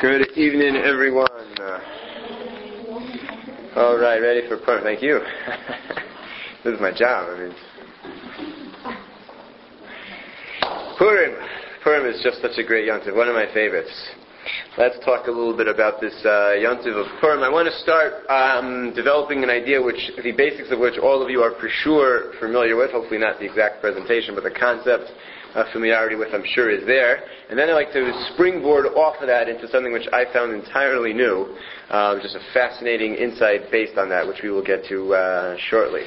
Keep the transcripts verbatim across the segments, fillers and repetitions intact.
Good evening, everyone. Uh, all right, ready for Purim? Thank you. This is my job. I mean, Purim. Purim is just such a great yontiv. One of my favorites. Let's talk a little bit about this uh, yontiv of Purim. I want to start um, developing an idea, which the basics of which all of you are for sure familiar with. Hopefully, not the exact presentation, but the concept. Uh, familiarity with, I'm sure, is there. And then I'd like to springboard off of that into something which I found entirely new, uh, just a fascinating insight based on that, which we will get to uh, shortly.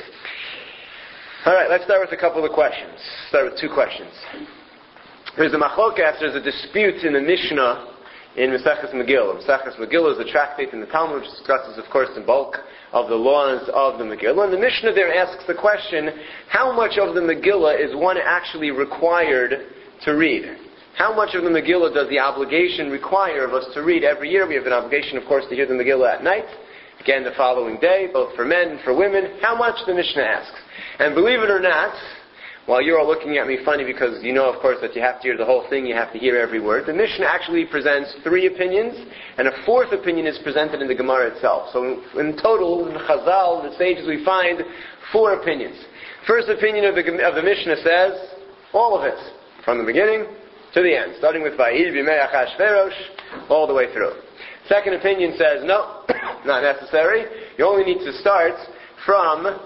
All right, let's start with a couple of questions. Start with two questions. There's a machlokas, there's a dispute in the Mishnah in Maseches Megillah. Maseches Megillah is a tractate in the Talmud which discusses, of course, in bulk of the laws of the Megillah. And the Mishnah there asks the question, how much of the Megillah is one actually required to read? How much of the Megillah does the obligation require of us to read every year? We have an obligation, of course, to hear the Megillah at night. Again, the following day, both for men and for women. How much, the Mishnah asks. And believe it or not, while you're all looking at me funny because you know, of course, that you have to hear the whole thing, you have to hear every word, the Mishnah actually presents three opinions, and a fourth opinion is presented in the Gemara itself. So in total, in the Chazal, the sages, we find four opinions. First opinion of the, of the Mishnah says, all of it, from the beginning to the end, starting with Vayir b'mei Achashverosh, all the way through. Second opinion says, no, not necessary. You only need to start from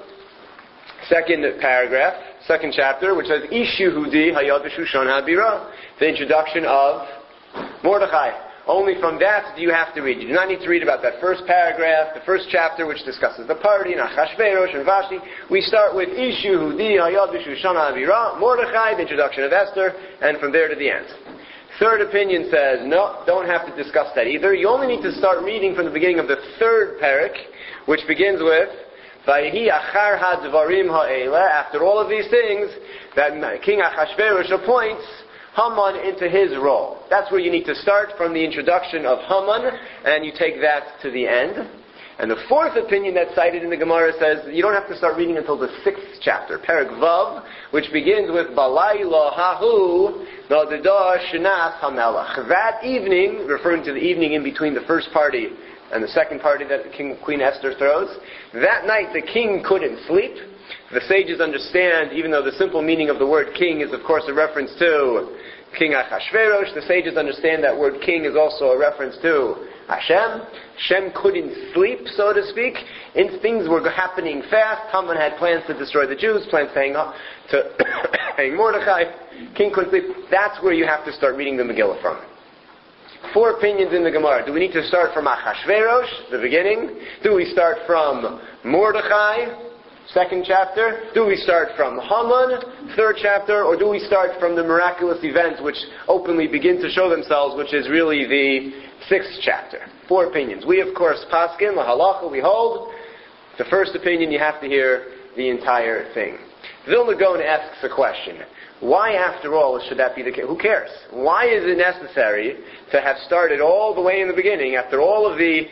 second paragraph, second chapter, which says, Ish Yehudi Hayad B'Shushan HaBira, the introduction of Mordechai. Only from that do you have to read. You do not need to read about that first paragraph, the first chapter, which discusses the party, and Achashverosh and Vashti. We start with Ish Yehudi Hayad B'Shushan HaBira, Mordechai, the introduction of Esther, and from there to the end. Third opinion says, no, don't have to discuss that either. You only need to start reading from the beginning of the third parak, which begins with Vayehi achar hadvarim ha'ela. After all of these things, that King Achashverosh appoints Haman into his role. That's where you need to start, from the introduction of Haman, and you take that to the end. And the fourth opinion that's cited in the Gemara says you don't have to start reading until the sixth chapter, Perek Vav, which begins with Balayla hahu nadadah shenas hamelach. That evening, referring to the evening in between the first party and the second party that King, Queen Esther throws, that night the king couldn't sleep. The sages understand, even though the simple meaning of the word king is of course a reference to King Achashverosh, the sages understand that word king is also a reference to Hashem. Hashem couldn't sleep, so to speak. And things were happening fast. Haman had plans to destroy the Jews, plans to hang, up, to hang Mordechai. King couldn't sleep. That's where you have to start reading the Megillah from. Four opinions in the Gemara. Do we need to start from Achashverosh, the beginning? Do we start from Mordechai, second chapter? Do we start from Haman, third chapter? Or do we start from the miraculous events which openly begin to show themselves, which is really the sixth chapter? Four opinions. We, of course, paskin, la halacha, we hold. The first opinion, you have to hear the entire thing. Vilna Gaon asks a question. Why, after all, should that be the case? Who cares? Why is it necessary to have started all the way in the beginning, after all of the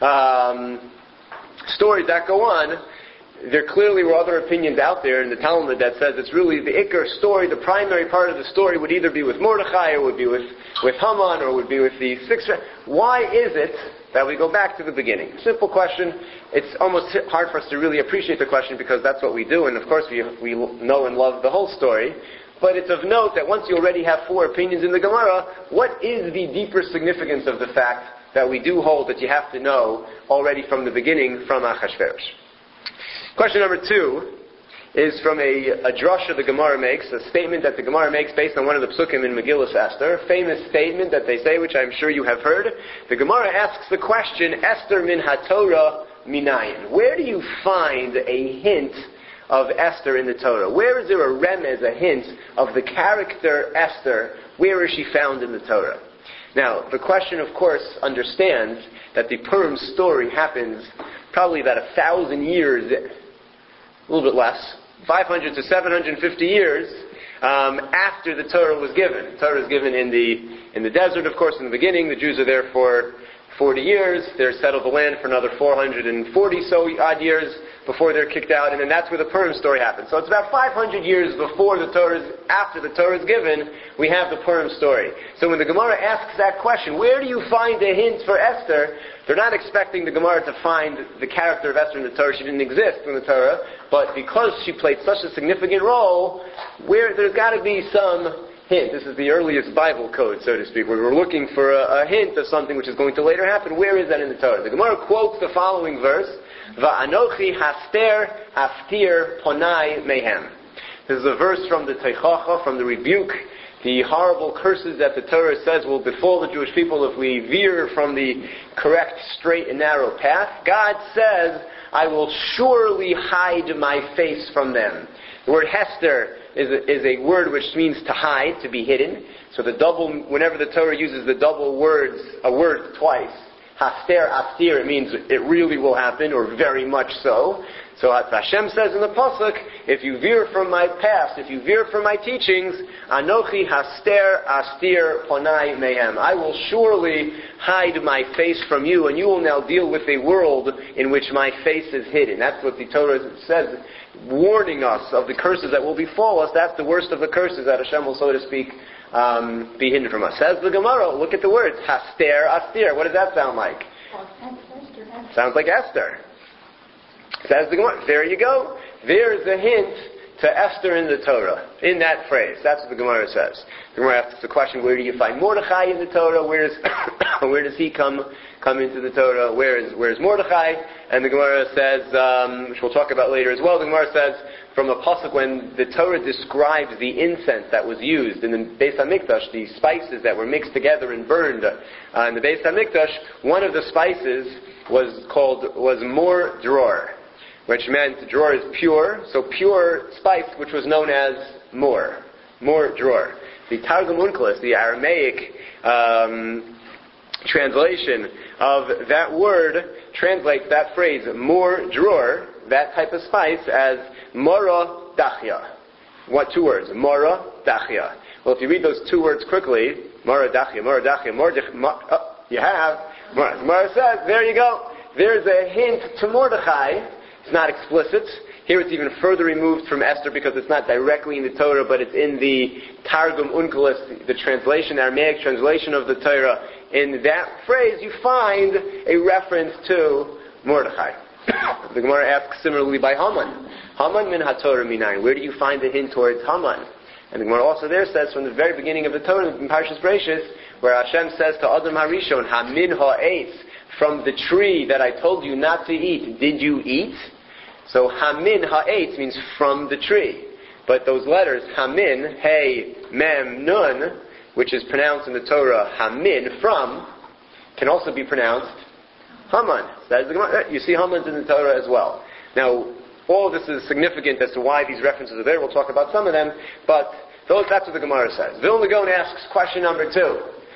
um, stories that go on? There clearly were other opinions out there in the Talmud that says it's really the Iker story, the primary part of the story would either be with Mordechai, or would be with, with Haman, or would be with the sixth. Why is it that we go back to the beginning? Simple question. It's almost hard for us to really appreciate the question because that's what we do, and of course we, we know and love the whole story. But it's of note that once you already have four opinions in the Gemara, what is the deeper significance of the fact that we do hold that you have to know already from the beginning from Achashverosh? Question number two is from a, a drasha the Gemara makes, a statement that the Gemara makes based on one of the psukim in Megillah Esther, a famous statement that they say, which I'm sure you have heard. The Gemara asks the question, Esther min haTorah minayin. Where do you find a hint of Esther in the Torah? Where is there a remez, a hint of the character Esther? Where is she found in the Torah? Now, the question, of course, understands that the Purim story happens probably about a thousand years, a little bit less, five hundred to seven hundred fifty years um, after the Torah was given. The Torah is given in the in the desert, of course, in the beginning. The Jews are there for forty years. They're settled the land for another four hundred forty so odd years before they're kicked out, and then that's where the Purim story happens. So it's about five hundred years before the Torah is, after the Torah is given, we have the Purim story. So when the Gemara asks that question, where do you find a hint for Esther? They're not expecting the Gemara to find the character of Esther in the Torah. She didn't exist in the Torah, but because she played such a significant role, where there's got to be some hint. This is the earliest Bible code, so to speak, where we're looking for a, a hint of something which is going to later happen. Where is that in the Torah? The Gemara quotes the following verse, Va'anochi haster haftir ponai mehem. This is a verse from the Teichacha, from the rebuke, the horrible curses that the Torah says will befall the Jewish people if we veer from the correct, straight, and narrow path. God says, I will surely hide my face from them. The word hester is a, is a word which means to hide, to be hidden. So the double, whenever the Torah uses the double words, a word twice, haster, astir, it means it really will happen, or very much so. So Hashem says in the Pasuk, if you veer from my past, if you veer from my teachings, Anochi haster astir ponai mehem. I will surely hide my face from you, and you will now deal with a world in which my face is hidden. That's what the Torah says, warning us of the curses that will befall us. That's the worst of the curses that Hashem will, so to speak, um, be hidden from us. Says the Gemara, look at the words, haster astir. What does that sound like? Sounds like Esther. Says the Gemara. There you go. There's a hint to Esther in the Torah, in that phrase. That's what the Gemara says. The Gemara asks the question, where do you find Mordechai in the Torah? Where, is, where does he come come into the Torah? Where is, where is Mordechai? And the Gemara says, um, which we'll talk about later as well, the Gemara says, from a pasuk when the Torah describes the incense that was used in the Beis HaMikdash, the spices that were mixed together and burned uh, in the Beis HaMikdash, one of the spices was called, was mor dror, which meant dror is pure, so pure spice, which was known as mor, mor dror. The Targum Onkelos, the Aramaic um, translation of that word, translates that phrase, mor dror, that type of spice, as mora dachya. What two words? Mora dachya. Well, if you read those two words quickly, mora dachya, mora dachya, mora dachya, oh, you have, Mora. Mora says, there you go. There's a hint to Mordechai. It's not explicit. Here it's even further removed from Esther because it's not directly in the Torah, but it's in the Targum Onkelos, the translation, the Aramaic translation of the Torah. In that phrase, you find a reference to Mordechai. The Gemara asks similarly by Haman. Haman min haTorah minayin. Where do you find the hint towards Haman? And the Gemara also there says from the very beginning of the Torah, in Parshas Bereishis, where Hashem says to Adam HaRishon, Hamin ha'etz, from the tree that I told you not to eat, did you eat? So Hamin ha'etz means from the tree. But those letters, Hamin, Hey, Mem, Nun, which is pronounced in the Torah, Hamin, from, can also be pronounced Haman. That is the, you see Haman's in the Torah as well. Now, all of this is significant as to why these references are there. We'll talk about some of them, but those, that's what the Gemara says. Vilna Gaon asks question number two.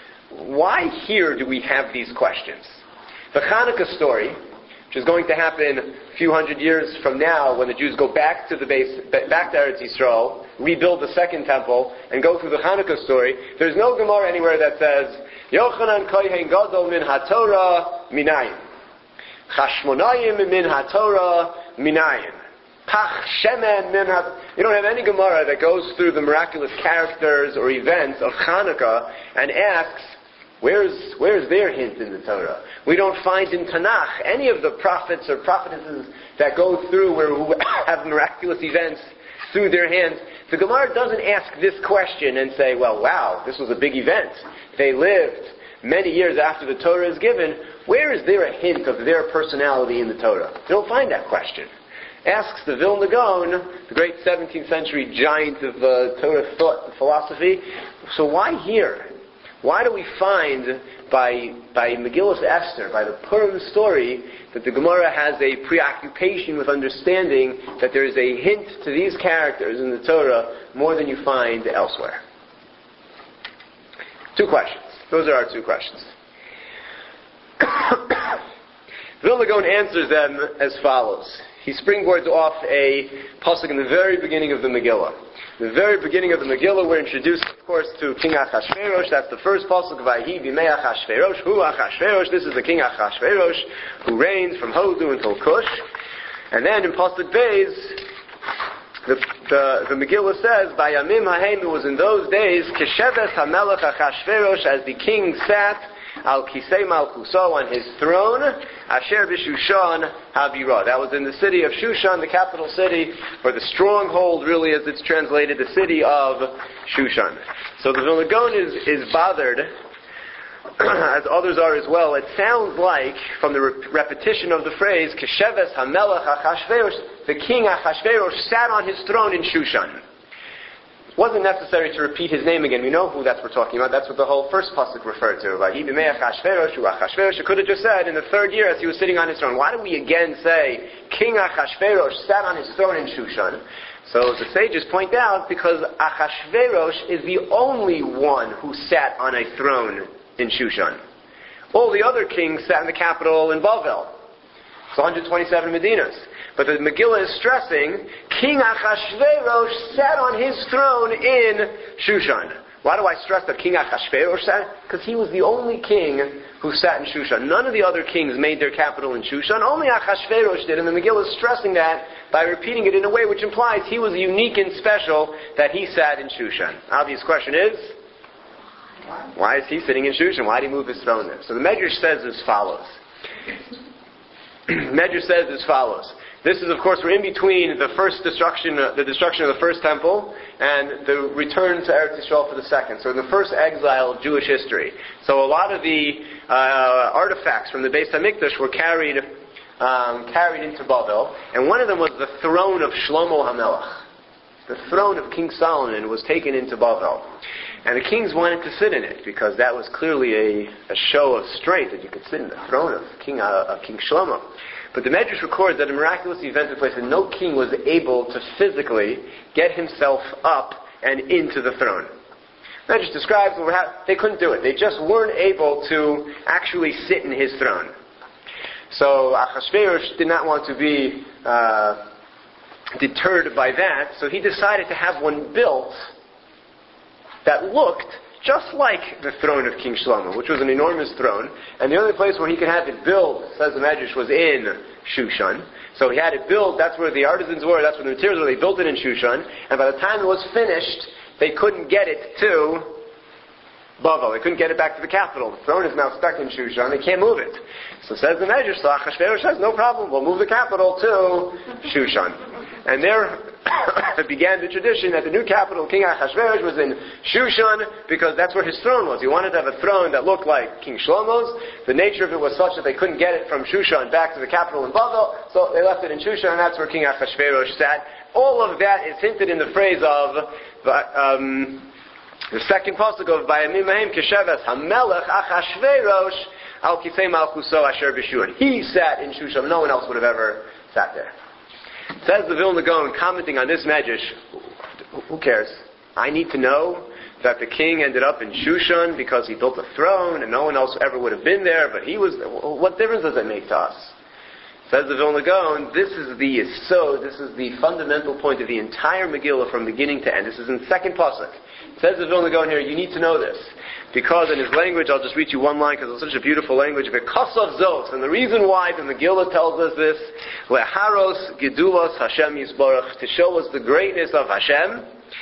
Why here do we have these questions? The Hanukkah story, which is going to happen a few hundred years from now when the Jews go back to the base, back to Eretz Yisrael, rebuild the second temple, and go through the Hanukkah story, there's no Gemara anywhere that says, Yochanan kohen gadol min haTorah minayin. Chashmonayim min haTorah minayin. Pach shemen min ha... You don't have any Gemara that goes through the miraculous characters or events of Hanukkah and asks, Where's, where's their hint in the Torah? We don't find in Tanakh any of the prophets or prophetesses that go through where who have miraculous events through their hands. The Gemara doesn't ask this question and say, well, wow, this was a big event. They lived many years after the Torah is given. Where is there a hint of their personality in the Torah? You don't find that question. Asks the Vilna Gaon, the great seventeenth century giant of uh, Torah thought and philosophy. So why here? Why do we find by by Megillas Esther, by the Purim story, that the Gemara has a preoccupation with understanding that there is a hint to these characters in the Torah more than you find elsewhere? Two questions. Those are our two questions. Vilna Gaon answers them as follows. He springboards off a pasuk in the very beginning of the Megillah. In the very beginning of the Megillah, we're introduced course, to King Achashverosh. That's the first pasuk of Vayihi Bimei Achashverosh. Hu Achashverosh. This is the King Achashverosh who reigns from Hodu until Cush. And then in pasuk Beis, the, the, the Megillah says, Bayamim Hahem, it was in those days, Kesheves HaMelech Achashverosh, as the king sat Al Kisei Malchuso, on his throne, Asher B'Shushan Havira. That was in the city of Shushan, the capital city, or the stronghold, really, as it's translated, the city of Shushan. So the Vilna Gaon is, is bothered, as others are as well. It sounds like, from the re- repetition of the phrase, Kesheves HaMelech Achashverosh, the king Achashverosh sat on his throne in Shushan. It wasn't necessary to repeat his name again. We know who that's we're talking about. That's what the whole first pasuk referred to. It could have just said in the third year as he was sitting on his throne. Why do we again say King Achashverosh sat on his throne in Shushan? So the sages point out because Achashverosh is the only one who sat on a throne in Shushan. All the other kings sat in the capital in Bavel. It's one hundred twenty-seven Medinas. But the Megillah is stressing, King Achashverosh sat on his throne in Shushan. Why do I stress that King Achashverosh sat? Because he was the only king who sat in Shushan. None of the other kings made their capital in Shushan. Only Achashverosh did. And the Megillah is stressing that by repeating it in a way which implies he was unique and special that he sat in Shushan. Obvious question is, why is he sitting in Shushan? Why did he move his throne there? So the Medrash says as follows. Medrash says as follows. This is, of course, we're in between the first destruction, uh, the destruction of the first temple, and the return to Eretz Yisrael for the second. So in the first exile of Jewish history. So a lot of the uh, artifacts from the Beis HaMikdash were carried um, carried into Bavel, and one of them was the throne of Shlomo HaMelech. The throne of King Solomon was taken into Bavel. And the kings wanted to sit in it, because that was clearly a, a show of strength, that you could sit in the throne of King, uh, of King Shlomo. But the Medrash records that a miraculous event took place, and no king was able to physically get himself up and into the throne. The Medrash describes what ha- they couldn't do it. They just weren't able to actually sit in his throne. So Achashverosh did not want to be uh, deterred by that, so he decided to have one built that looked just like the throne of King Shlomo, which was an enormous throne. And the only place where he could have it built, says the Medrash, was in Shushan. So he had it built, that's where the artisans were, that's where the materials were, they built it in Shushan. And by the time it was finished, they couldn't get it to Bavel. They couldn't get it back to the capital. The throne is now stuck in Shushan, they can't move it. So says the Medrash, so Achashverosh says, no problem, we'll move the capital to Shushan. And there began the tradition that the new capital, King Achashverosh, was in Shushan, because that's where his throne was. He wanted to have a throne that looked like King Shlomo's. The nature of it was such that they couldn't get it from Shushan back to the capital in Bavel, so they left it in Shushan, and that's where King Achashverosh sat. All of that is hinted in the phrase of um, the second pasuk of Bayamim Haim Kesheves HaMelech Achashverosh Al Kisei Malchuso Asher B'Shushan. He sat in Shushan. No one else would have ever sat there. Says the Vilna Gaon, commenting on this Medrash, who cares? I need to know that the king ended up in Shushan because he built a throne and no one else ever would have been there, but he was, what difference does that make to us? Says the Vilna Gaon, this is the so this is the fundamental point of the entire Megillah from beginning to end. This is in the second pasuk. Says the Vilna Gaon here, you need to know this. Because in his language, I'll just read you one line because it's such a beautiful language, because of Zos. And the reason why the Megillah tells us this, Leharos Gedulos Hashem Yisborach, to show us the greatness of Hashem,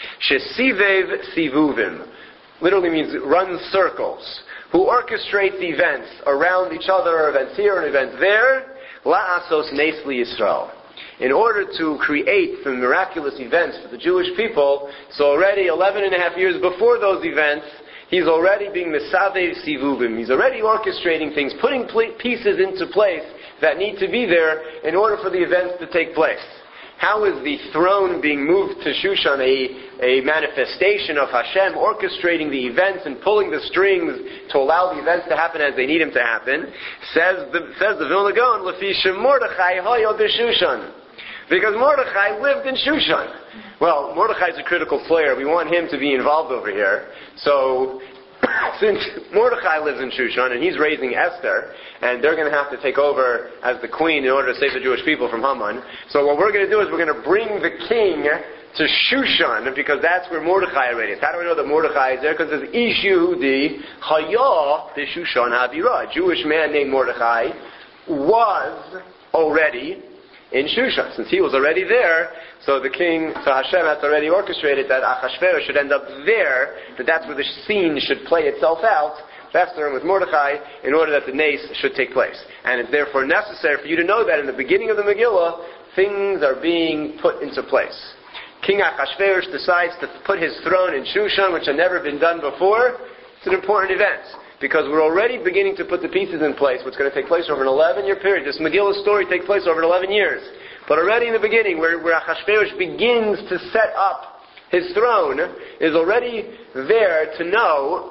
Shesivev Sivuvim, literally means run circles, who orchestrates events around each other, events here and events there, La'asos Nesli Yisrael. In order to create the miraculous events for the Jewish people, so already eleven and a half years before those events, he's already being Mesavev Sivuvim. He's already orchestrating things, putting pl- pieces into place that need to be there in order for the events to take place. How is the throne being moved to Shushan a, a manifestation of Hashem orchestrating the events and pulling the strings to allow the events to happen as they need them to happen? Says the, says the Vilna Gaon, Lefi Mordechai Hayo B'Shushan. Because Mordechai lived in Shushan. Well, Mordechai is a critical player. We want him to be involved over here. So, since Mordechai lives in Shushan and he's raising Esther, and they're going to have to take over as the queen in order to save the Jewish people from Haman, so what we're going to do is we're going to bring the king to Shushan, because that's where Mordechai already is. How do we know that Mordechai is there? Because it says, Ish Yehudi Chaya B'Shushan Habira. A Jewish man named Mordechai was already in Shushan. Since he was already there, so the king, so Hashem has already orchestrated that Achashverosh should end up there, that that's where the scene should play itself out, Esther and with Mordechai, in order that the nace should take place. And it's therefore necessary for you to know that in the beginning of the Megillah, things are being put into place. King Achashverosh decides to put his throne in Shushan, which had never been done before. It's an important event, because we're already beginning to put the pieces in place, what's going to take place over an eleven-year period. This Megillah story takes place over eleven years. But already in the beginning, where, where Achashverosh begins to set up his throne, is already there to know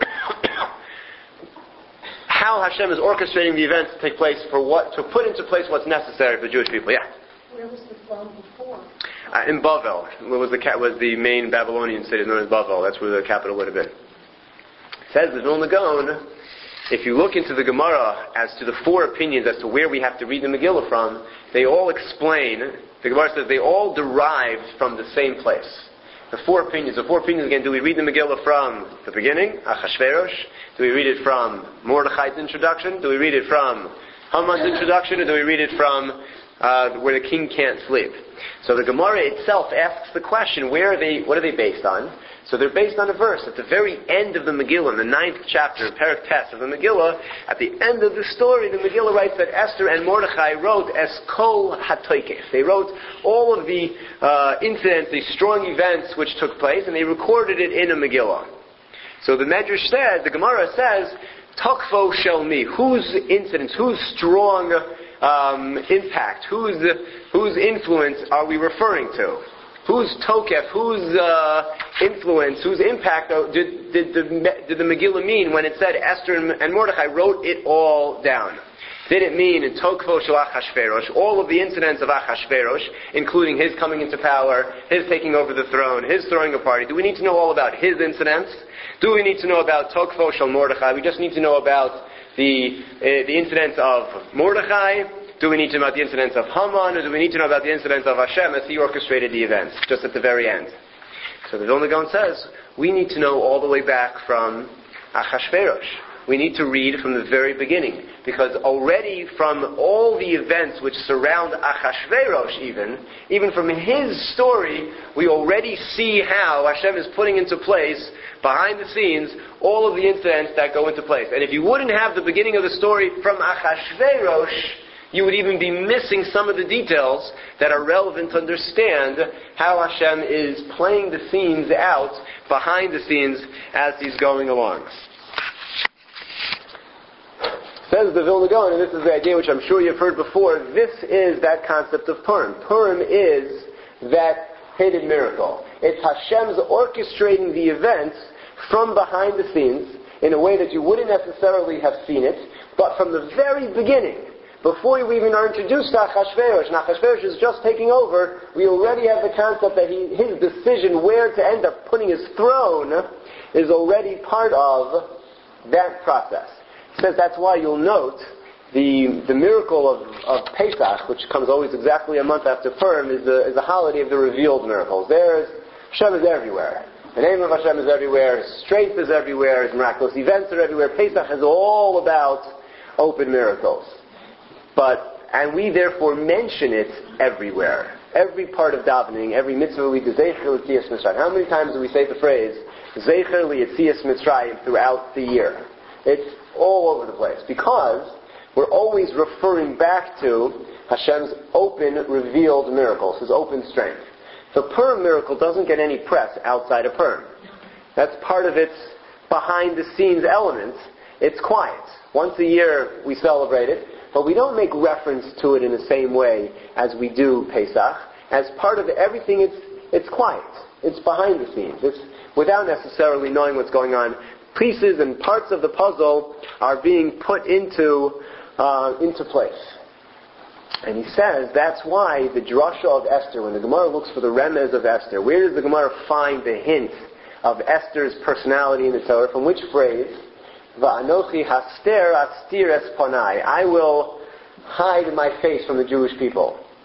how Hashem is orchestrating the events to take place for what, to put into place what's necessary for the Jewish people. Yeah? Where was the throne before? Uh, in Bavel. What was the, was the main Babylonian city known as Bavel. That's where the capital would have been. It says the Vilna Gaon, if you look into the Gemara as to the four opinions as to where we have to read the Megillah from, they all explain, the Gemara says they all derived from the same place. The four opinions. The four opinions again, do we read the Megillah from the beginning, Achashverosh? Do we read it from Mordechai's introduction? Do we read it from Haman's introduction? Or do we read it from uh, where the king can't sleep? So the Gemara itself asks the question, where are they, what are they based on? So they're based on a verse at the very end of the Megillah, in the ninth chapter, Perek Tes of the Megillah. At the end of the story, the Megillah writes that Esther and Mordechai wrote Es Kol HaToikef. They wrote all of the uh, incidents, the strong events which took place, and they recorded it in a Megillah. So the Medrash says, the Gemara says, Tokfo Shel Mi, whose incidents, whose strong um, impact, whose whose influence are we referring to? Whose tokef, whose uh, influence, whose impact did, did, the, did the Megillah mean when it said Esther and, and Mordechai wrote it all down? Did it mean in Tokfo Shel Achashverosh, all of the incidents of Achashverosh, including his coming into power, his taking over the throne, his throwing a party? Do we need to know all about his incidents? Do we need to know about Tokfo Shel Mordechai? We just need to know about the uh, the incidents of Mordechai. Do we need to know about the incidents of Haman, or do we need to know about the incidents of Hashem as he orchestrated the events, just at the very end? So the Vilna Gaon says, we need to know all the way back from Achashverosh. We need to read from the very beginning, because already from all the events which surround Achashverosh even, even from his story, we already see how Hashem is putting into place, behind the scenes, all of the incidents that go into place. And if you wouldn't have the beginning of the story from Achashverosh, you would even be missing some of the details that are relevant to understand how Hashem is playing the scenes out behind the scenes as he's going along. Says the Vilna Gaon, and this is the idea which I'm sure you've heard before, this is that concept of Purim. Purim is that hidden miracle. It's Hashem's orchestrating the events from behind the scenes in a way that you wouldn't necessarily have seen it, but from the very beginning, before we even are introduced to Achashverosh, and Achashverosh is just taking over, we already have the concept that he, his decision where to end up putting his throne is already part of that process. It says that's why you'll note the the miracle of, of Pesach, which comes always exactly a month after Purim, is the, is the holiday of the revealed miracles. There's, Hashem is everywhere. The name of Hashem is everywhere, His strength is everywhere, His miraculous events are everywhere. Pesach is all about open miracles. But, and we therefore mention it everywhere. Every part of davening, every mitzvah we do, Zecher L'Tzias Mitzrayim. How many times do we say the phrase, Zecher L'Tzias Mitzrayim throughout the year? It's all over the place. Because we're always referring back to Hashem's open, revealed miracles, His open strength. The Purim miracle doesn't get any press outside of Purim. That's part of its behind-the-scenes element. It's quiet. Once a year we celebrate it, but we don't make reference to it in the same way as we do Pesach. As part of everything, it's it's quiet. It's behind the scenes. It's without necessarily knowing what's going on. Pieces and parts of the puzzle are being put into uh, into place. And he says that's why the drasha of Esther, when the Gemara looks for the remez of Esther, where does the Gemara find the hint of Esther's personality in the Torah? From which phrase? Va'anochi haster astir es panai. I will hide my face from the Jewish people.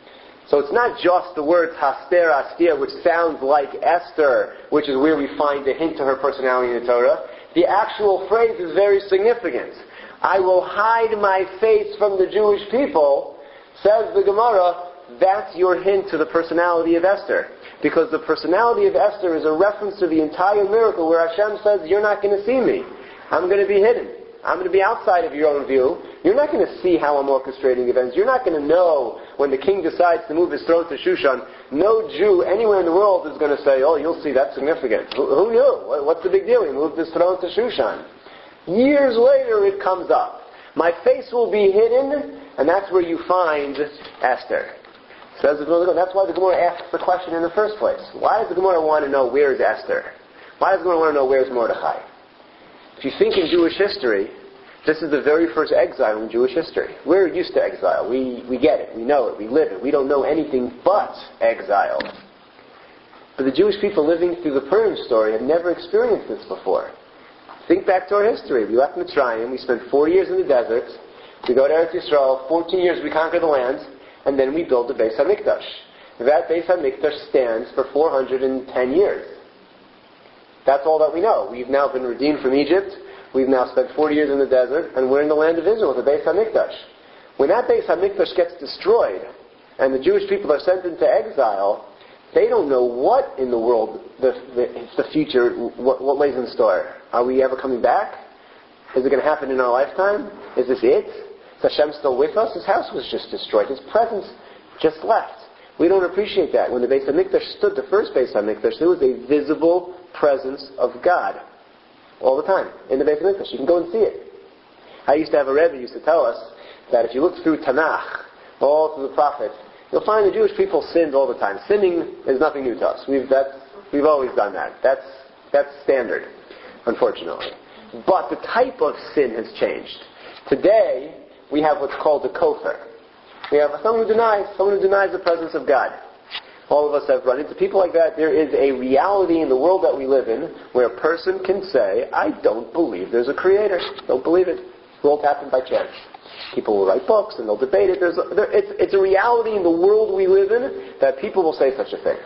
So it's not just the words Haster, Astir, which sounds like Esther, which is where we find a hint to her personality in the Torah. The actual phrase is very significant. I will hide my face from the Jewish people, says the Gemara. That's your hint to the personality of Esther. Because the personality of Esther is a reference to the entire miracle where Hashem says, you're not going to see me. I'm going to be hidden. I'm going to be outside of your own view. You're not going to see how I'm orchestrating events. You're not going to know when the king decides to move his throne to Shushan. No Jew anywhere in the world is going to say, oh, you'll see, that's significant. Who, who knew? What's the big deal? He moved his throne to Shushan. Years later it comes up. My face will be hidden, and that's where you find Esther. Says the, that's why the Gemara asks the question in the first place. Why does the Gemara want to know where is Esther? Why does the Gemara want to know where is Mordechai? If you think in Jewish history, this is the very first exile in Jewish history. We're used to exile. We, we get it. We know it. We live it. We don't know anything but exile. But the Jewish people living through the Purim story have never experienced this before. Think back to our history. We left Mitzrayim. We spent four years in the desert. We go to Eretz Yisrael. Fourteen years we conquer the land. And then we build the Beis HaMikdash. That Beis HaMikdash stands for four hundred ten years. That's all that we know. We've now been redeemed from Egypt. We've now spent forty years in the desert, and we're in the land of Israel with the Beis HaMikdash. When that Beis HaMikdash gets destroyed, and the Jewish people are sent into exile, they don't know what in the world, the, the, the future, what, what lays in store. Are we ever coming back? Is it going to happen in our lifetime? Is this it? Is Hashem still with us? His house was just destroyed. His presence just left. We don't appreciate that. When the Beis HaMikdash stood, the first Beis HaMikdash, there was a visible presence of God all the time in the Beis HaMikdash. You can go and see it. I used to have a Rebbe who used to tell us that if you look through Tanakh, all through the prophets, you'll find the Jewish people sinned all the time. Sinning is nothing new to us. We've, that's, we've always done that. That's, that's standard, unfortunately. But the type of sin has changed. Today, we have what's called a kofar. We have someone who denies, someone who denies the presence of God. All of us have run into people like that. There is a reality in the world that we live in where a person can say, I don't believe there's a creator. Don't believe it. It won't happen by chance. People will write books and they'll debate it. There's a, there, it's, it's a reality in the world we live in that people will say such a thing.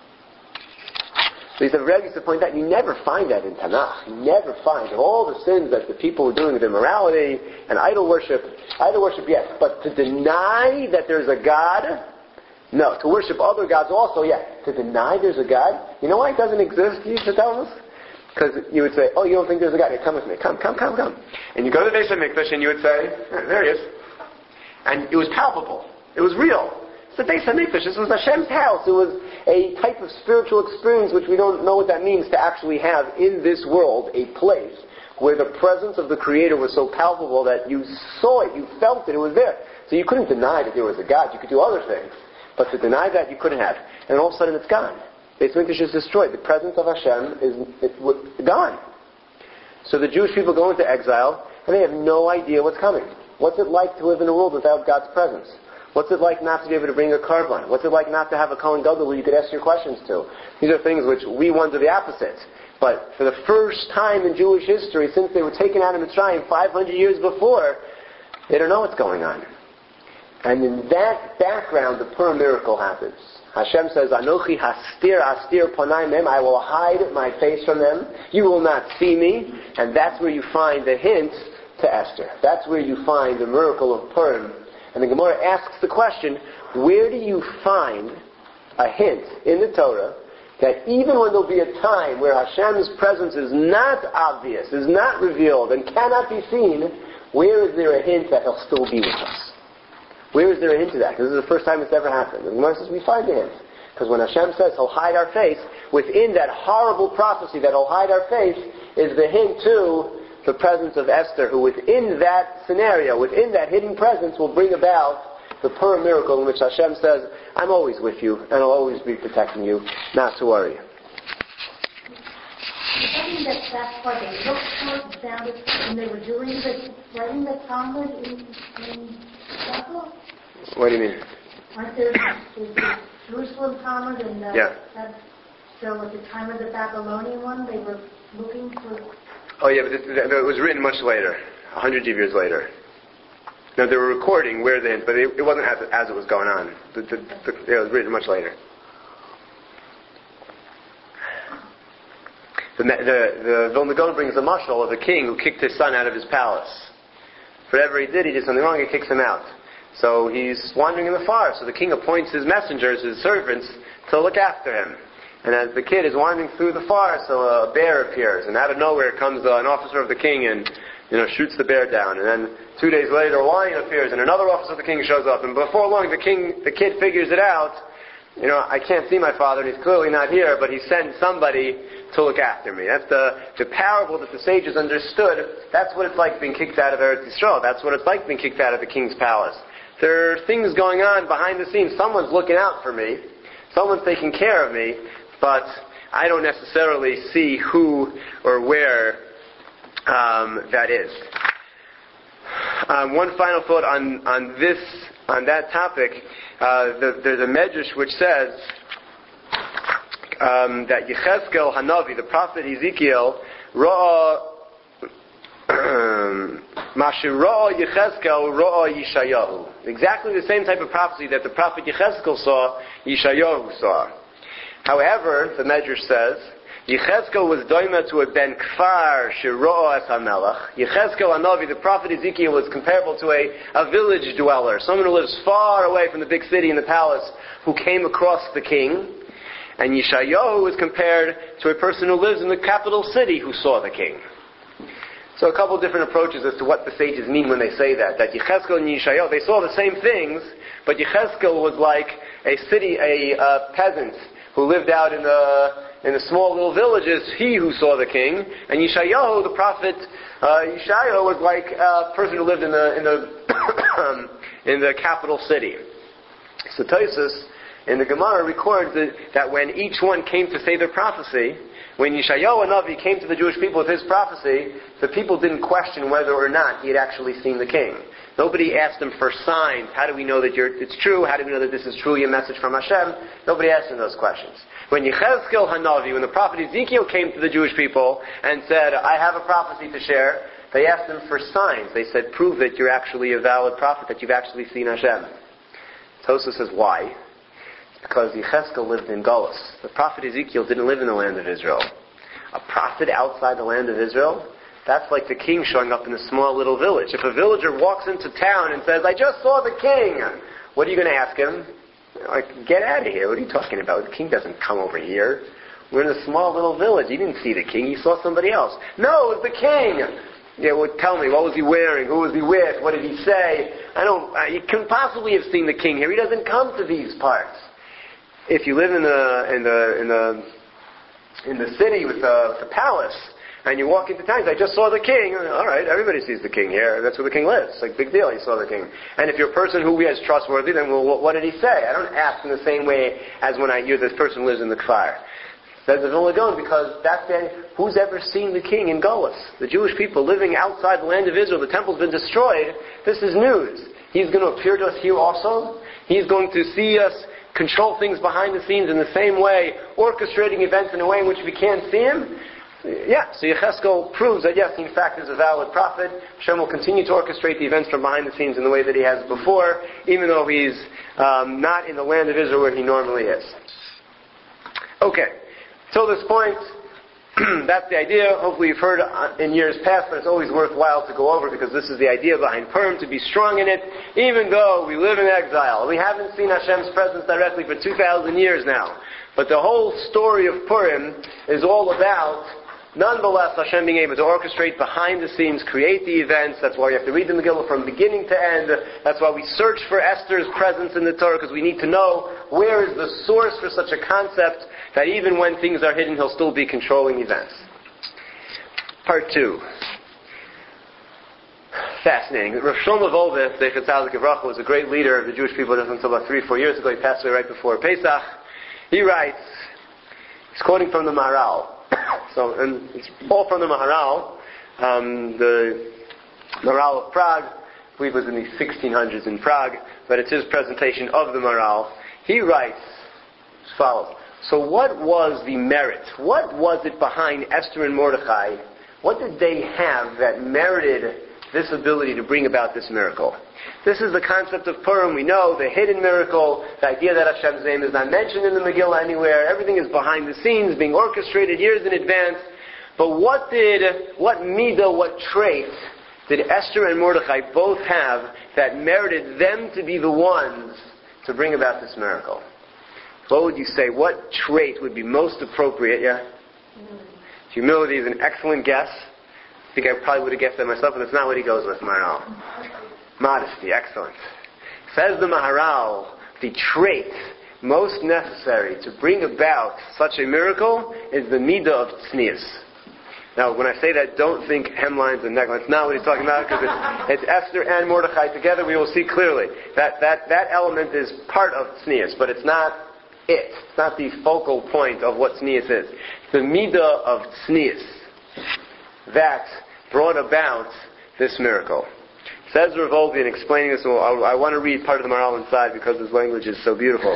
So he said, Rebbe used to point out, you never find that in Tanakh. You never find of all the sins that the people were doing with immorality and idol worship. Idol worship, yes, but to deny that there's a God, no. To worship other gods also, yeah. To deny there's a God, you know why it doesn't exist, you used to tell us? Because you would say, oh, you don't think there's a God? Here, come with me. Come, come, come, come. And you go to the Beis HaMikdash and you would say, there he is. And it was palpable. It was real. It's the Beis HaMikdash. This was Hashem's house. It was a type of spiritual experience which we don't know what that means to actually have in this world a place where the presence of the Creator was so palpable that you saw it, you felt it, it was there. So you couldn't deny that there was a God. You could do other things. But to deny that, you couldn't have. And all of a sudden it's gone. Beis HaMikdash is destroyed. The presence of Hashem is it, it, gone. So the Jewish people go into exile and they have no idea what's coming. What's it like to live in a world without God's presence? What's it like not to be able to bring a carbon? What's it like not to have a Kohen Gadol who you could ask your questions to? These are things which we wonder the opposite. But for the first time in Jewish history, since they were taken out of Mitzrayim five hundred years before, they don't know what's going on. And in that background, the Purim miracle happens. Hashem says, Anochi hastir astir panai mem, I will hide my face from them. You will not see me. And that's where you find the hint to Esther. That's where you find the miracle of Purim. And the Gemara asks the question, where do you find a hint in the Torah that even when there'll be a time where Hashem's presence is not obvious, is not revealed, and cannot be seen, where is there a hint that He'll still be with us? Where is there a hint to that? Because this is the first time it's ever happened. And the Gemara says we find the hint. Because when Hashem says He'll hide our face, within that horrible prophecy that He'll hide our face is the hint to the presence of Esther, who within that scenario, within that hidden presence, will bring about the Purim miracle in which Hashem says, I'm always with you, and I'll always be protecting you, not to worry. Something that that's what they looked for, sounded, when they were doing the, writing the Talmud in, in Bethel? What do you mean? Aren't there the Jerusalem Talmud and the, yeah. that, so at the time of the Babylonian one, they were looking for... Oh yeah, but it, it was written much later, hundreds of years later. Now, they were recording where the hint, but it, it wasn't as, as it was going on. The, the, the, it was written much later. The, the, the Vilna Gaon brings the mashal of a king who kicked his son out of his palace. Whatever he did, he did something wrong, he kicks him out. So he's wandering in the forest. So the king appoints his messengers, his servants, to look after him. And as the kid is wandering through the forest, so a bear appears, and out of nowhere comes an officer of the king and, you know, shoots the bear down. And then two days later, a lion appears, and another officer of the king shows up. And before long, the king, the kid figures it out. You know, I can't see my father, and he's clearly not here, but he sent somebody to look after me. That's the, the parable that the sages understood. That's what it's like being kicked out of Eretz Yisrael. That's what it's like being kicked out of the king's palace. There are things going on behind the scenes. Someone's looking out for me. Someone's taking care of me, but I don't necessarily see who or where um, that is. Um, one final thought on, on this, on that topic. Uh, the, there's a medrash which says um, that Yechezkel Hanavi, the prophet Ezekiel, Ra'a Mashu Ra'a Yechezkel Ra'a Yishayahu. Exactly the same type of prophecy that the prophet Yechezkel saw, Yishayahu saw. However, the medrash says, Yechezkel was doima to a ben kfar shira'a es hamelach. Yechezkel Hanavi, the prophet Ezekiel, was comparable to a, a village dweller, someone who lives far away from the big city and the palace, who came across the king. And Yishayahu was compared to a person who lives in the capital city who saw the king. So a couple of different approaches as to what the sages mean when they say that. That Yechezkel and Yishayahu, they saw the same things, but Yechezkel was like a city, a uh, peasant who lived out in the in the small little villages, he who saw the king. And Yishayahu, the prophet uh, Yishayahu, was like a person who lived in the in the in the capital city. So Tosfos in the Gemara records that, that when each one came to say their prophecy, when Yishayahu Hanavi came to the Jewish people with his prophecy, the people didn't question whether or not he had actually seen the king. Nobody asked him for signs. How do we know that you're, it's true? How do we know that this is truly a message from Hashem? Nobody asked him those questions. When Yechezkel Hanavi, when the prophet Ezekiel came to the Jewish people and said, I have a prophecy to share, they asked him for signs. They said, prove that you're actually a valid prophet, that you've actually seen Hashem. Tosfos says, why? Because Yechezkel lived in Golus. The prophet Ezekiel didn't live in the land of Israel. A prophet outside the land of Israel? That's like the king showing up in a small little village. If a villager walks into town and says, I just saw the king, what are you going to ask him? Like, get out of here. What are you talking about? The king doesn't come over here. We're in a small little village. You didn't see the king. You saw somebody else. No, it was the king. Yeah, well, tell me, what was he wearing? Who was he with? What did he say? I don't, uh, you couldn't possibly have seen the king here. He doesn't come to these parts. If you live in the, in the, in the, in the city with the, the palace, and you walk into town, I just saw the king. All right, everybody sees the king here. That's where the king lives. It's like, big deal, you saw the king. And if you're a person who is trustworthy, then, well, what did he say? I don't ask in the same way as when I hear this person lives in the kfar. Says the Vilna Gaon, because back then, who's ever seen the king in Golus? The Jewish people living outside the land of Israel, the temple's been destroyed. This is news. He's going to appear to us here also. He's going to see us control things behind the scenes in the same way, orchestrating events in a way in which we can't see him. Yeah, so Yechezkel proves that yes, he in fact is a valid prophet. Hashem will continue to orchestrate the events from behind the scenes in the way that he has before, even though he's um, not in the land of Israel where he normally is. Okay, till this point, that's the idea. Hopefully you've heard in years past, but it's always worthwhile to go over because this is the idea behind Purim, to be strong in it, even though we live in exile. We haven't seen Hashem's presence directly for two thousand years now. But the whole story of Purim is all about, nonetheless, Hashem being able to orchestrate behind the scenes, create the events. That's why we have to read the Megillah from beginning to end. That's why we search for Esther's presence in the Torah, because we need to know where is the source for such a concept that even when things are hidden, he'll still be controlling events. Part two. Fascinating. Rav Shlomo Wolbe, Zeichat Tzadik Yivracha, was a great leader of the Jewish people just until about three or four years ago. He passed away right before Pesach. He writes, he's quoting from the Maharal. So, and it's all from the Maharal. Um, the Maharal of Prague, I believe, was in the sixteen hundreds in Prague, but it's his presentation of the Maharal. He writes as follows. So what was the merit? What was it behind Esther and Mordechai? What did they have that merited this ability to bring about this miracle. This is the concept of Purim. We know the hidden miracle, the idea that Hashem's name is not mentioned in the Megillah anywhere. Everything is behind the scenes, being orchestrated years in advance. But what did, what midah, what trait did Esther and Mordechai both have that merited them to be the ones to bring about this miracle? What would you say? What trait would be most appropriate? Yeah? Humility is an excellent guess. I think I probably would have guessed that myself, but that's not what he goes with, Maharal. Modesty, excellent. Says the Maharal, the trait most necessary to bring about such a miracle is the midah of tznius. Now, when I say that, don't think hemlines and necklines. That's not what he's talking about, because it's, it's Esther and Mordechai together. We will see clearly that that, that element is part of tznius, but it's not it. It's not the focal point of what tznius is. The midah of tznius that brought about this miracle. Says Rav Wolbe in explaining this, well, I, I want to read part of the Maharal inside because his language is so beautiful.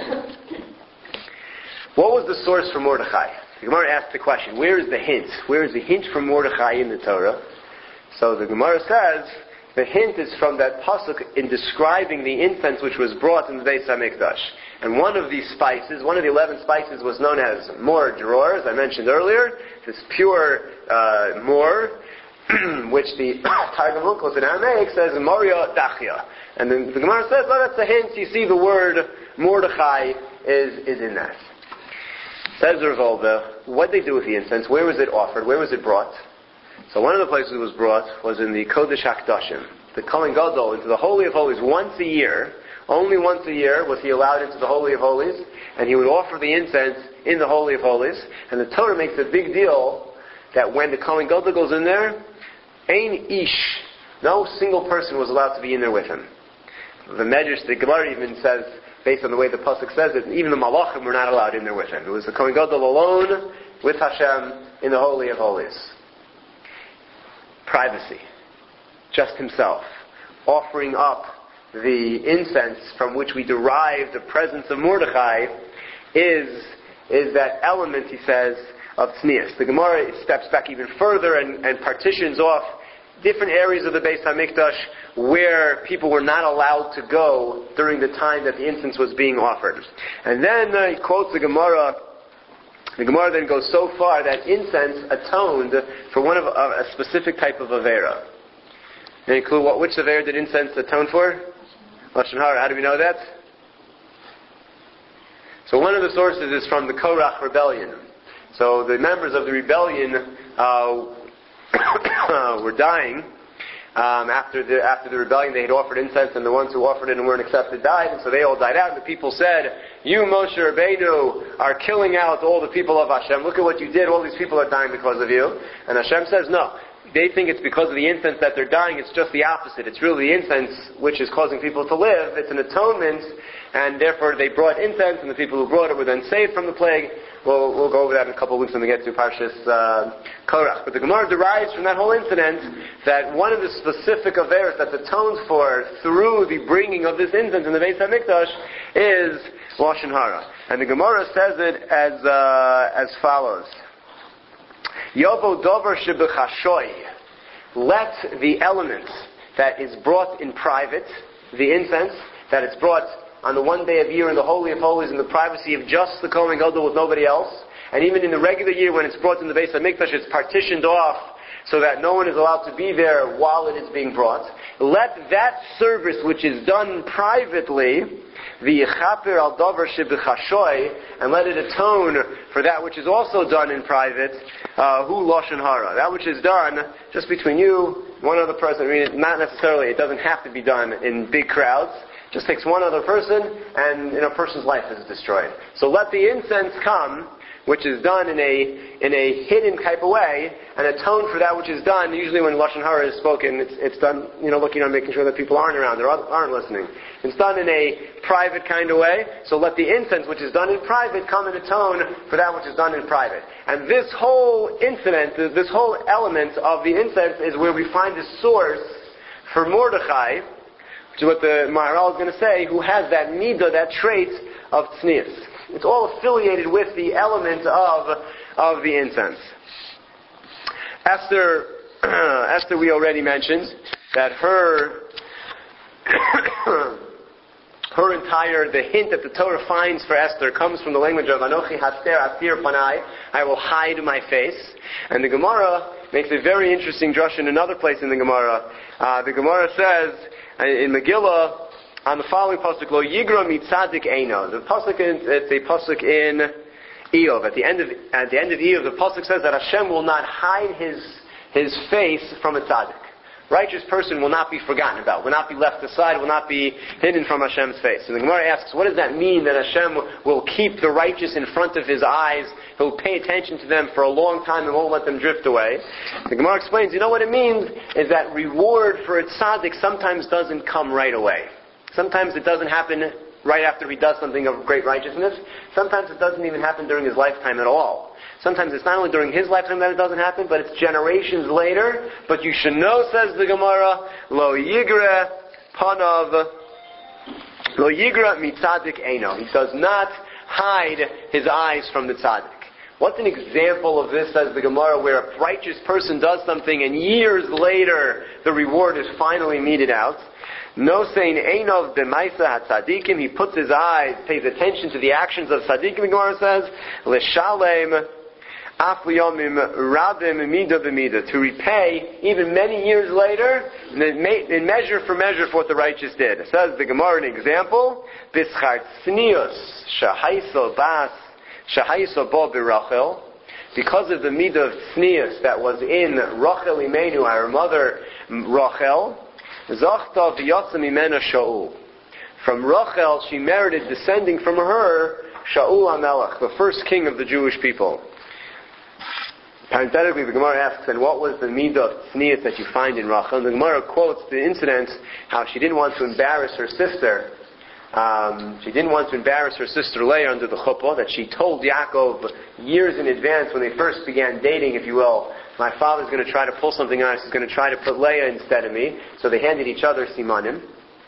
What was the source for Mordechai? The Gemara asked the question, where is the hint? Where is the hint from Mordechai in the Torah? So the Gemara says, the hint is from that pasuk in describing the incense which was brought in the Beis HaMikdash. And one of these spices, one of the eleven spices was known as mor dror, as I mentioned earlier. This pure uh, mor, which the Targum Onkelos in Aramaic says Moria Dachia. And then the Gemara says, oh, that's a hint. You see the word Mordechai is, is in that. Says Rav Wolbe, what did they do with the incense? Where was it offered? Where was it brought? So one of the places it was brought was in the Kodesh HaKadoshim, the Kohen Gadol, into the Holy of Holies once a year. Only once a year was he allowed into the Holy of Holies, and he would offer the incense in the Holy of Holies. And the Torah makes a big deal that when the Kohen Gadol goes in there, Ein Ish, no single person was allowed to be in there with him. The Medrash, the Gemara even says, based on the way the pasuk says it, even the Malachim were not allowed in there with him. It was the Kohen Gadol alone with Hashem in the Holy of Holies. Privacy. Just himself. Offering up the incense from which we derive the presence of Mordechai is, is that element, he says, of tznius. The Gemara steps back even further and, and partitions off different areas of the Beis HaMikdash where people were not allowed to go during the time that the incense was being offered. And then uh, he quotes the Gemara. The Gemara then goes so far that incense atoned for one of uh, a specific type of avera. Any clue what which avera did incense atone for? Lashon Hara. How do we know that? So one of the sources is from the Korach rebellion. So the members of the rebellion uh, were dying. Um, after the after the rebellion, they had offered incense, and the ones who offered it and weren't accepted died, and so they all died out. And the people said, "You, Moshe Rabbeinu, are killing out all the people of Hashem. Look at what you did. All these people are dying because of you." And Hashem says, "No. They think it's because of the incense that they're dying. It's just the opposite. It's really the incense which is causing people to live. It's an atonement, and therefore they brought incense, and the people who brought it were then saved from the plague." We'll, we'll go over that in a couple of weeks when we get to Parshas uh, Korach. But the Gemara derives from that whole incident that one of the specific averos that's atoned for through the bringing of this incense in the Beis HaMikdash is Lashon Hara. And the Gemara says it as uh, as follows. Yovo dover shebechashoy. Let the element that is brought in private, the incense, that it's brought on the one day of year in the Holy of Holies in the privacy of just the Kohen Gadol with nobody else, and even in the regular year when it's brought in the Beis HaMikdash, it's partitioned off so that no one is allowed to be there while it is being brought. Let that service which is done privately, the Yechaper al Davar shebechashoy, and let it atone for that which is also done in private, uh, hu Lashon Hara. That which is done just between you, one other person. I mean, not necessarily, it doesn't have to be done in big crowds. Just takes one other person, and you know, a person's life is destroyed. So let the incense come, which is done in a in a hidden type of way, and atone for that which is done. Usually, when Lashon Hara is spoken, it's it's done, you know, looking on making sure that people aren't around or aren't listening. It's done in a private kind of way. So let the incense, which is done in private, come and atone for that which is done in private. And this whole incident, this whole element of the incense, is where we find the source for Mordechai, which is what the Maharal is going to say, who has that midah, that trait of tznius. It's all affiliated with the element of, of the incense. Esther, Esther we already mentioned. that her her entire, the hint that the Torah finds for Esther comes from the language of Anochi Haster Asir Panai, I will hide my face. And the Gemara makes a very interesting drush in another place in the Gemara. Uh, the Gemara says in Megillah, on the following pasuk, Lo Yigra Mitzadik Eino. The pasuk, it's a pasuk in Eov. At the end of at the end of Eov, the pasuk says that Hashem will not hide His His face from a tzaddik. Righteous person will not be forgotten about, will not be left aside, will not be hidden from Hashem's face. And the Gemara asks, what does that mean that Hashem will keep the righteous in front of His eyes, He'll pay attention to them for a long time and won't let them drift away? The Gemara explains, you know what it means is that reward for a tzaddik sometimes doesn't come right away. Sometimes it doesn't happen right after he does something of great righteousness. Sometimes it doesn't even happen during his lifetime at all. Sometimes it's not only during his lifetime that it doesn't happen, but it's generations later. But you should know, says the Gemara, Lo Yigre Panav, Lo Yigre Mitzadik Eino. He does not hide his eyes from the tzaddik. What's an example of this, says the Gemara, where a righteous person does something and years later the reward is finally meted out? No saying Einov b'maisa hatzadikim. He puts his eyes, pays attention to the actions of tzadikim. The Gemara says, L'shalem af liyomim rabim mida b'mida, to repay even many years later in measure for measure for what the righteous did. It says the Gemara, an example, B'schar tznius shahaiso bas shahaiso bo b'Rachel, because of the midah of tznius that was in Rachel Imenu, our mother Rachel. Zachta v'yatsa mimena Shaul. From Rachel, she merited descending from her Shaul HaMelech, the first king of the Jewish people. Parenthetically, the Gemara asks, and what was the midah of tznius that you find in Rachel? And the Gemara quotes the incident how she didn't want to embarrass her sister. Um, she didn't want to embarrass her sister Leah under the chuppah, that she told Yaakov years in advance when they first began dating, if you will, my father's going to try to pull something on us, he's going to try to put Leah instead of me. So they handed each other simanim.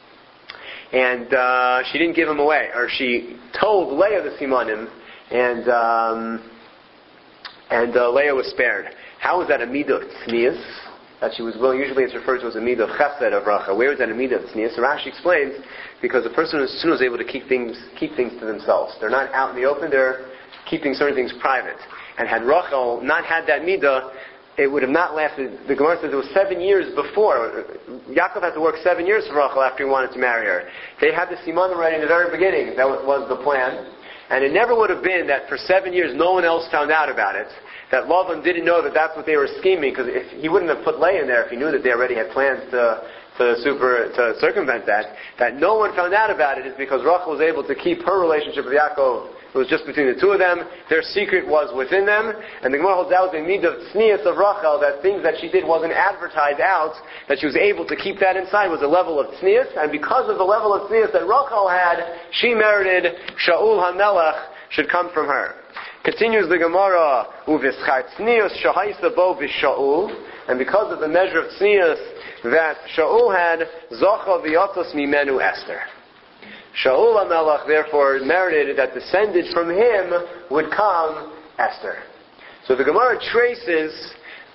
And uh, she didn't give him away. Or she told Leah the simanim, and um, and uh, Leah was spared. How is that a midah of tznius? That she was willing, usually it's referred to as a midah of chesed of Rachel. Where is that a midah of tznius? So Rashi explains, because the person is soon is able to keep things keep things to themselves. They're not out in the open, they're keeping certain things private. And had Rachel not had that midah, it would have not lasted. The Gemara says it was seven years before. Yaakov had to work seven years for Rachel after he wanted to marry her. They had the siman right in the very beginning. That was the plan. And it never would have been that for seven years no one else found out about it. That Lavan didn't know that that's what they were scheming, because if he wouldn't have put Leah in there if he knew that they already had plans to to super to circumvent that. That no one found out about it is because Rachel was able to keep her relationship with Yaakov. It was just between the two of them. Their secret was within them. And the Gemara holds out the midah of tznius of Rachel, that things that she did wasn't advertised out, that she was able to keep that inside, was a level of tznius. And because of the level of tznius that Rachel had, she merited Shaul HaMelech should come from her. Continues the Gemara, uvischar tznius shahaisa bo v'Shaul, and because of the measure of tznius that Shaul had, zocha v'yatos mimenu Esther. Shaul HaMelech therefore merited that descended from him would come Esther. So the Gemara traces,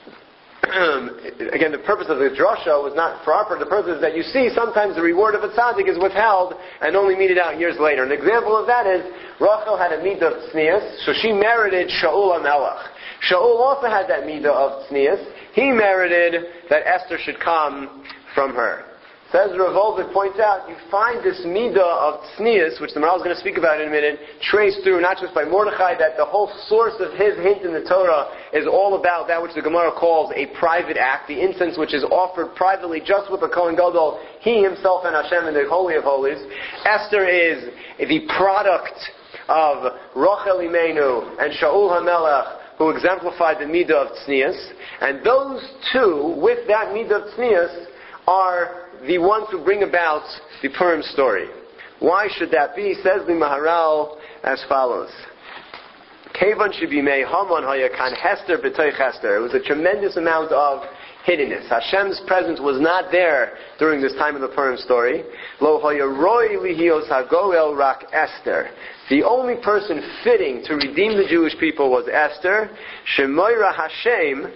again, the purpose of the drasha was not for our purpose. The purpose is that you see sometimes the reward of a tzaddik is withheld and only meted out years later. An example of that is Rachel had a midah of tznius, so she merited Shaul HaMelech. Shaul also had that midah of tznius. He merited that Esther should come from her. Says Rav Volvik points out, you find this midah of tznius, which the Maharal is going to speak about in a minute, traced through not just by Mordechai, that the whole source of his hint in the Torah is all about that which the Gemara calls a private act, the incense which is offered privately just with the Kohen Gadol, he himself and Hashem in the Holy of Holies. Esther is the product of Rachel Imenu and Shaul HaMelech, who exemplified the midah of tznius, and those two, with that midah of tznius, are the ones who bring about the Purim story. Why should that be? Says the Maharal as follows. Kevan shebimei Haman hayakan Hester b'toich Hester. It was a tremendous amount of hiddenness. Hashem's presence was not there during this time of the Purim story. Lo hayaroi lihios hagoel rak Esther. The only person fitting to redeem the Jewish people was Esther. Shemoira Hashem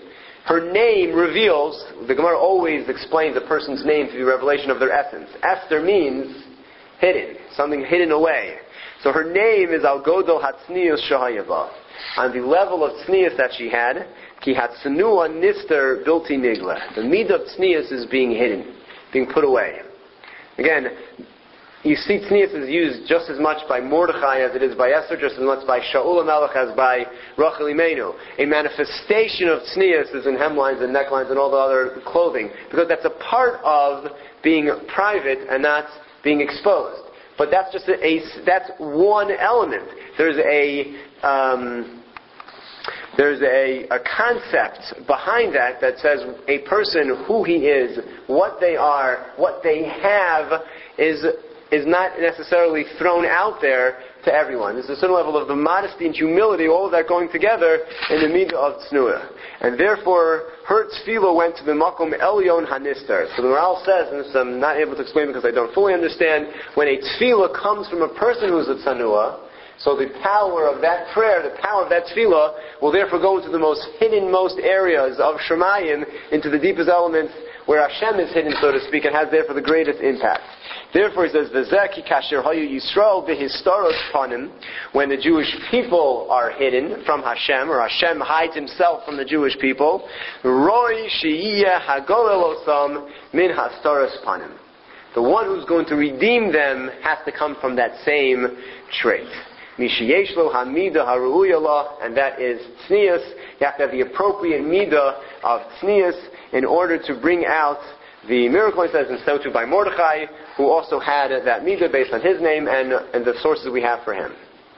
her name reveals, the Gemara always explains a person's name to be a revelation of their essence. Esther means hidden, something hidden away. So her name is Al Godol Hatznius Shahayava. On the level of tznius that she had, Ki Hatznua Nister Bilti Nigla. The midah of tznius is being hidden, being put away. Again, you see tznius is used just as much by Mordechai as it is by Esther, just as much by Shaul HaMelech as by Rachel Imenu. A manifestation of tznius is in hemlines and necklines and all the other clothing, because that's a part of being private and not being exposed. But that's just a, a that's one element. There's a um, there's a, a concept behind that that says a person, who he is, what they are, what they have, is is not necessarily thrown out there to everyone. There's a certain level of the modesty and humility, all of that going together in the midah of tznuah. And therefore, her tefillah went to the makom elyon hanister. So the Maharal says, and this I'm not able to explain because I don't fully understand, when a tefillah comes from a person who's a tzanua, so the power of that prayer, the power of that tefillah, will therefore go into the most hidden-most areas of Shemayim, into the deepest elements where Hashem is hidden, so to speak, and has therefore the greatest impact. Therefore, he says, "V'zeki kasher hayu Yisrael b'historos panim," when the Jewish people are hidden from Hashem, or Hashem hides Himself from the Jewish people, "Roi she'iyeh hagolel osam min hastoros panim." The one who's going to redeem them has to come from that same trait. Mishiyeshlo hamida haruuyala, and that is tznius. You have to have the appropriate midah of tznius in order to bring out the miracle. He says, and so too by Mordechai, who also had that midah based on his name and, and the sources we have for him.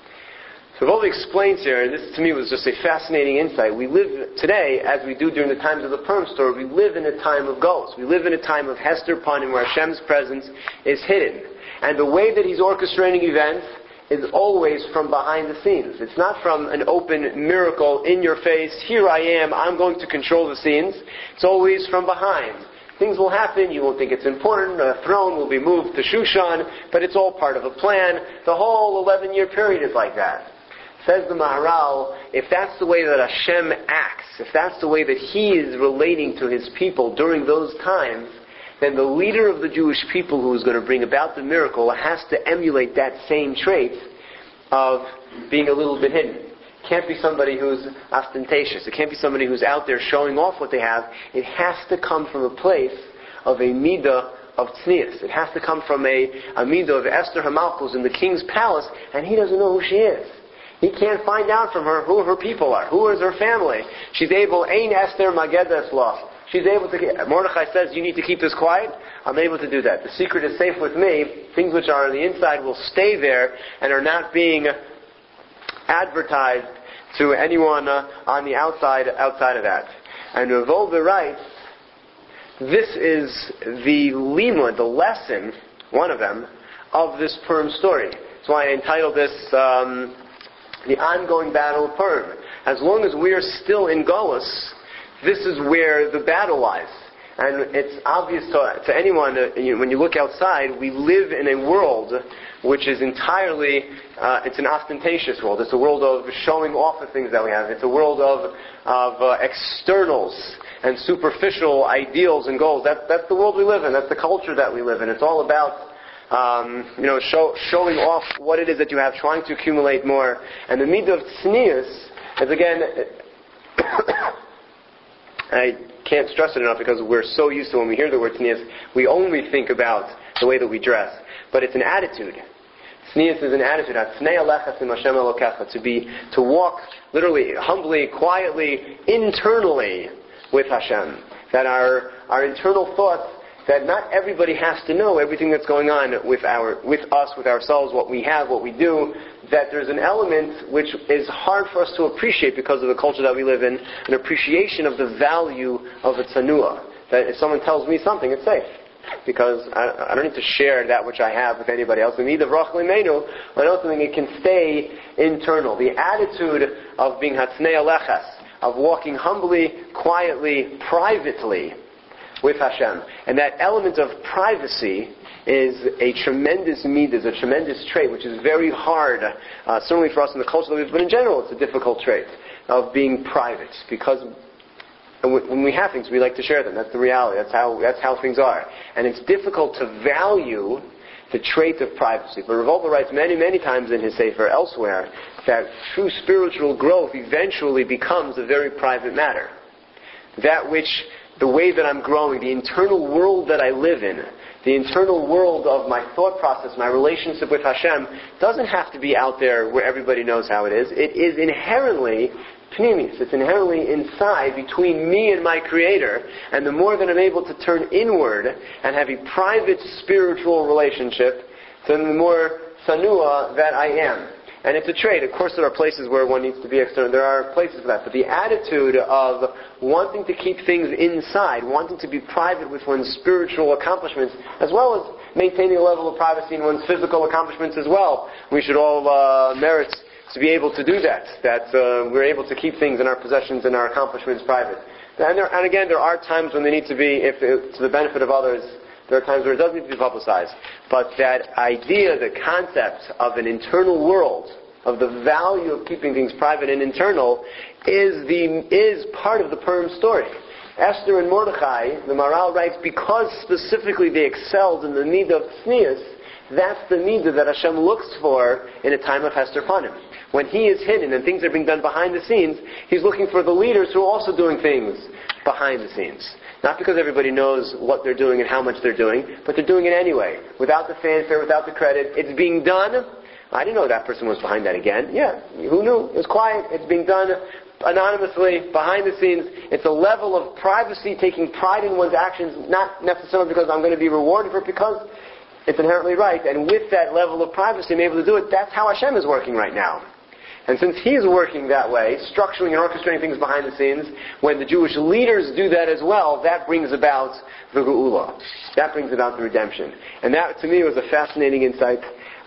So Rav explains here, and this to me was just a fascinating insight. We live today, as we do during the times of the Purim story, we live in a time of Golus. We live in a time of Hester Panim, where Hashem's presence is hidden. And the way that He's orchestrating events is always from behind the scenes. It's not from an open miracle in your face, here I am, I'm going to control the scenes. It's always from behind. Things will happen, you won't think it's important, a throne will be moved to Shushan, but it's all part of a plan. The whole eleven-year period is like that. Says the Maharal, if that's the way that Hashem acts, if that's the way that He is relating to His people during those times, then the leader of the Jewish people who is going to bring about the miracle has to emulate that same trait of being a little bit hidden. It can't be somebody who's ostentatious. It can't be somebody who's out there showing off what they have. It has to come from a place of a midah of tznius. It has to come from a, a midah of Esther Hamalchus in the king's palace, and he doesn't know who she is. He can't find out from her who her people are, who is her family. She's able, Ein Esther Magedes Lost. She's able to, Mordechai says, you need to keep this quiet. I'm able to do that. The secret is safe with me. Things which are on the inside will stay there and are not being advertised to anyone uh, on the outside outside of that. And Rav Wolbe writes, this is the limud, the lesson, one of them, of this Purim story. That's why I entitled this um, The Ongoing Battle of Purim. As long as we are still in Golus, this is where the battle lies. And it's obvious to, to anyone, uh, you, when you look outside, we live in a world which is entirely, uh, it's an ostentatious world. It's a world of showing off the things that we have. It's a world of, of uh, externals and superficial ideals and goals. That, that's the world we live in. That's the culture that we live in. It's all about Um, you know, show, showing off what it is that you have, trying to accumulate more. And the midah of tznius is, again, I can't stress it enough because we're so used to when we hear the word tznius, we only think about the way that we dress. But it's an attitude. Tznius is an attitude. To be, to walk literally, humbly, quietly, internally with Hashem. That our, our internal thoughts, that not everybody has to know everything that's going on with our, with us, with ourselves, what we have, what we do, that there's an element which is hard for us to appreciate because of the culture that we live in, an appreciation of the value of a tzanua. That if someone tells me something, it's safe. Because I, I don't need to share that which I have with anybody else. And either Rachel Imenu, I know something, it can stay internal. The attitude of being Hatznei Aleches, of walking humbly, quietly, privately, with Hashem. And that element of privacy is a tremendous midah, is a tremendous trait, which is very hard, uh, certainly for us in the culture that we live, but in general it's a difficult trait of being private. Because And when we have things, we like to share them. That's the reality. That's how that's how things are. And it's difficult to value the trait of privacy. But Revolta writes many, many times in his Sefer elsewhere that true spiritual growth eventually becomes a very private matter. That which, the way that I'm growing, the internal world that I live in, the internal world of my thought process, my relationship with Hashem, doesn't have to be out there where everybody knows how it is. It is inherently pnimis. It's inherently inside between me and my Creator. And the more that I'm able to turn inward and have a private spiritual relationship, then the more sanua that I am. And it's a trait. Of course, there are places where one needs to be external. There are places for that. But the attitude of wanting to keep things inside, wanting to be private with one's spiritual accomplishments, as well as maintaining a level of privacy in one's physical accomplishments as well. We should all uh, merit to be able to do that. That uh, we're able to keep things in our possessions and our accomplishments private. And, there, and again, there are times when they need to be, if it, to the benefit of others. There are times where it does need to be publicized. But that idea, the concept of an internal world, of the value of keeping things private and internal, is the is part of the Purim story. Esther and Mordechai, the Maharal writes, because specifically they excelled in the need of tznius, that's the need that Hashem looks for in a time of Hester Panim. When he is hidden and things are being done behind the scenes, he's looking for the leaders who are also doing things behind the scenes. Not because everybody knows what they're doing and how much they're doing, but they're doing it anyway. Without the fanfare, without the credit. It's being done. I didn't know that person was behind that again. Yeah, who knew? It was quiet. It's being done anonymously, behind the scenes. It's a level of privacy, taking pride in one's actions, not necessarily because I'm going to be rewarded for it, because it's inherently right. And with that level of privacy, I'm able to do it. That's how Hashem is working right now. And since He's working that way, structuring and orchestrating things behind the scenes, when the Jewish leaders do that as well, that brings about the Geula. That brings about the redemption. And that, to me, was a fascinating insight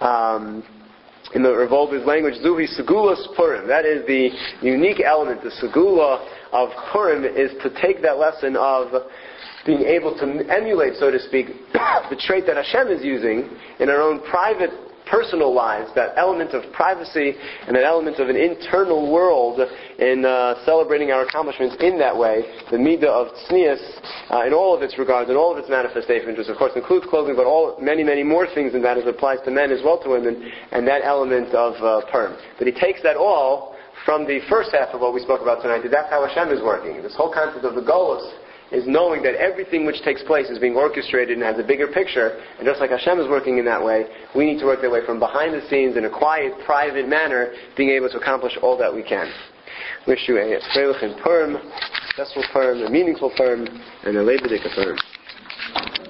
um, in the Revolta's language. Zuhi Segulas Purim. That is the unique element. The Segula of Purim is to take that lesson of being able to emulate, so to speak, the trait that Hashem is using in our own private personal lives, that element of privacy and that element of an internal world in uh, celebrating our accomplishments in that way, the midah of tznius uh, in all of its regards, in all of its manifestations, which of course includes clothing, but all many, many more things than that as it applies to men as well to women, and that element of uh, Purim. But he takes that all from the first half of what we spoke about tonight, that's how Hashem is working. This whole concept of the Golus is knowing that everything which takes place is being orchestrated and has a bigger picture, and just like Hashem is working in that way, we need to work that way from behind the scenes in a quiet, private manner, being able to accomplish all that we can. Wish you a Freilich and Purim, successful Purim, a meaningful Purim, and a Lebedik Purim.